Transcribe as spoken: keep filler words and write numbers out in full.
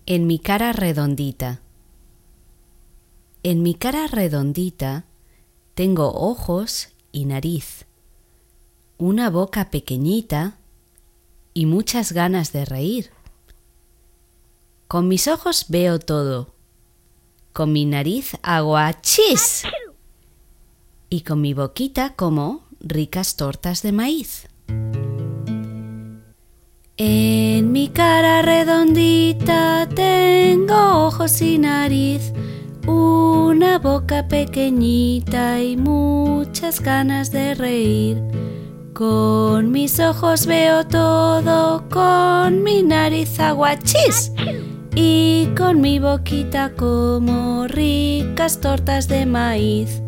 En mi cara redondita. En mi cara redondita tengo ojos y nariz, una boca pequeñita y muchas ganas de reír. Con mis ojos veo todo, con mi nariz hago achís y con mi boquita como ricas tortas de maíz. En mi cara redondita tengo ojos y nariz, una boca pequeñita y muchas ganas de reír. Con mis ojos veo todo, con mi nariz hago achís y con mi boquita como ricas tortas de maíz.